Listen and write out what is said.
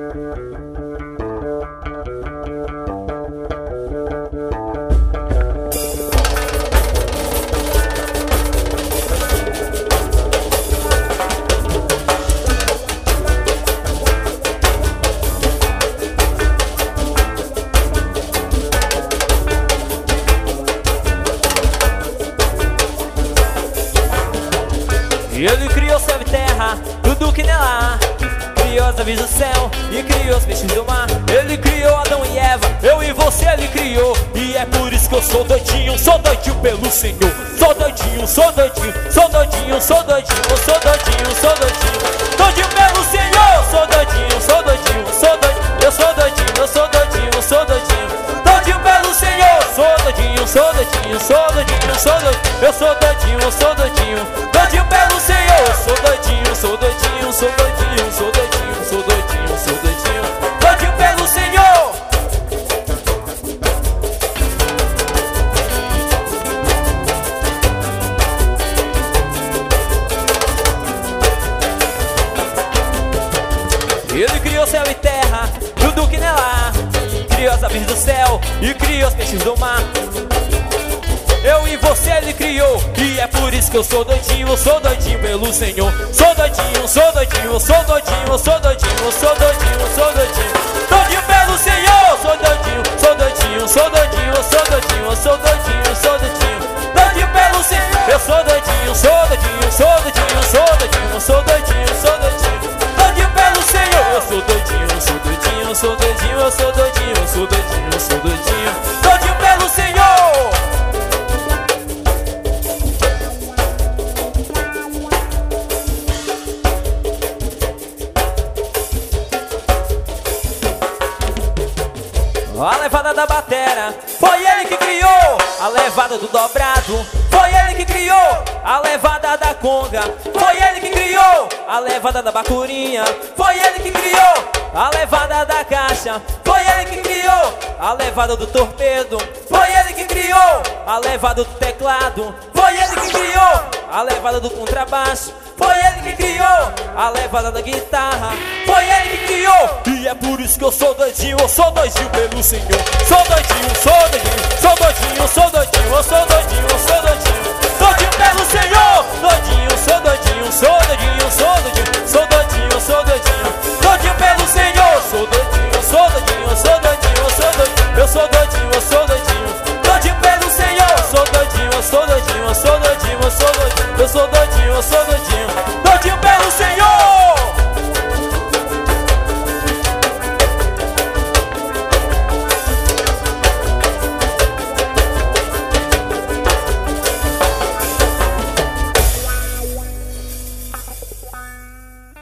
Ele criou céu e terra, tudo que nela há. Criou as aves do céu e criou os peixes do mar. Ele criou Adão e Eva, eu e você ele criou. E é por isso que eu sou doidinho pelo Senhor. Sou doidinho, sou doidinho, sou doidinho, sou doidinho, eu sou doidinho, sou doidinho. Doidinho pelo Senhor, sou doidinho, sou doidinho, sou doidinho. Eu sou doidinho, eu sou doidinho, eu sou doidinho. Doidinho pelo Senhor, sou doidinho, sou doidinho, sou doidinho, sou doidinho. Eu sou doidinho, eu sou doidinho. Doidinho pelo Senhor, eu sou doidinho, sou doidinho, sou doidinho, sou doidinho, sou doidinho, sou doidinho. Doidinho pelo Senhor. Ele criou céu e terra, tudo que nela há. Criou as aves do céu e criou os peixes do mar. Eu e você ele criou, e é por isso que eu sou doidinho pelo Senhor. Sou doidinho, sou doidinho, eu sou doidinho, eu sou doidinho, eu sou doidinho, eu sou doidinho. Doidinho pelo Senhor, sou doidinho, sou doidinho, sou doidinho, eu sou doidinho, eu sou doidinho, eu sou doidinho. Doidinho pelo Senhor, eu sou doidinho, sou doidinho, sou doidinho, sou doidinho, sou doidinho, sou doidinho. Doidinho pelo Senhor, eu sou doidinho, sou doidinho, sou doidinho, eu sou doidinho, sou doidinho, sou doidinho. Doidinho pelo Senhor. A levada da batera, foi ele que criou. A levada do dobrado, foi ele que criou. A levada da conga, foi ele que criou. A levada da bacurinha, foi ele que criou. A levada da caixa, foi ele que criou. A levada do torpedo, foi ele que criou. A levada do teclado, foi ele que criou. A levada do contrabaixo, foi ele que criou. A levada da guitarra, foi ele que criou. E é por isso que eu sou doidinho pelo Senhor. Sou doidinho, sou doidinho, sou doidinho, sou doidinho, eu sou doidinho, eu sou doidinho. Doidinho pelo Senhor, doidinho, sou doidinho, sou doidinho, sou doidinho.